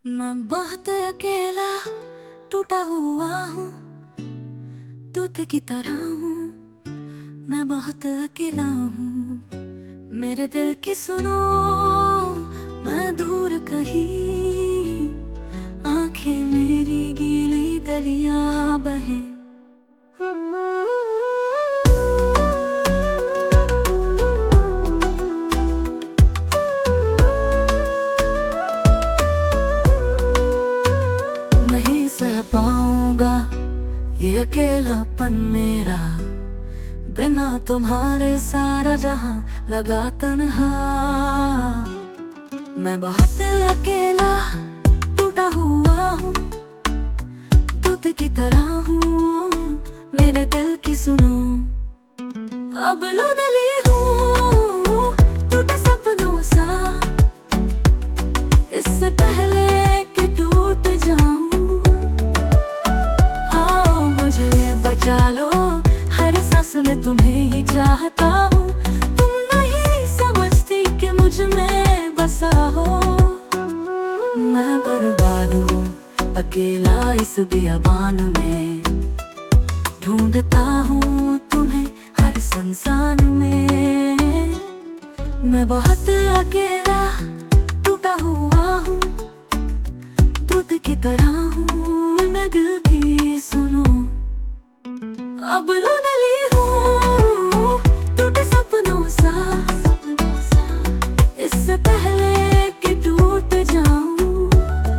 मैं बहुत अकेला टूटा हुआ हूँ, दूध की तरह हूँ। मैं बहुत अकेला हूँ, मेरे दिल की सुनो। मैं दूर कहीं, आंखें मेरी गीली दरिया बहे। नहीं सह पाऊंगा ये अकेलापन मेरा, बिना तुम्हारे सारा जहां लगा तन्हा। मैं बहुत अकेला टूटा हुआ हूँ, दूध की तरह हूँ। मेरे दिल की सुनो, अब लोनली हूँ टूटे सपनों सा। इससे पहले कि टूट जाऊं, आओ मुझे बचा लो। हर सांस में तुम्हें ही चाहता हूँ। तुम नहीं समझती कि मुझ में बसा हो। मैं बर्बाद हूँ अकेला इस बियाबान में, ढूंढता हूँ तुम्हें हर संसार में। मैं बहुत अकेला टूटा हुआ हूँ, दूध की तरह हूँ। मैं दिल की सुनो, अब लोनली हूँ टूटे सपनों सा। इससे पहले कि टूट जाऊं,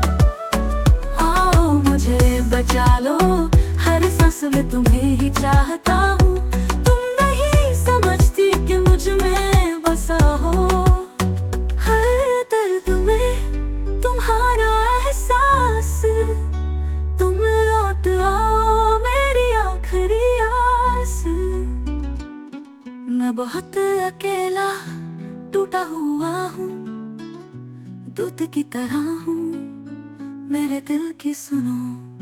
आओ मुझे बचा लो। हर सांस में तुम्हें ही चाहता हूँ। तुम नहीं समझती कि मुझ में बसा हो। हर दर्द में तुम्हारा एहसास, तुम लौट आओ मेरी आखिरी आस। मैं बहुत अकेला टूटा हुआ हूँ, दूध की तरह हूँ। मेरे दिल की सुनो।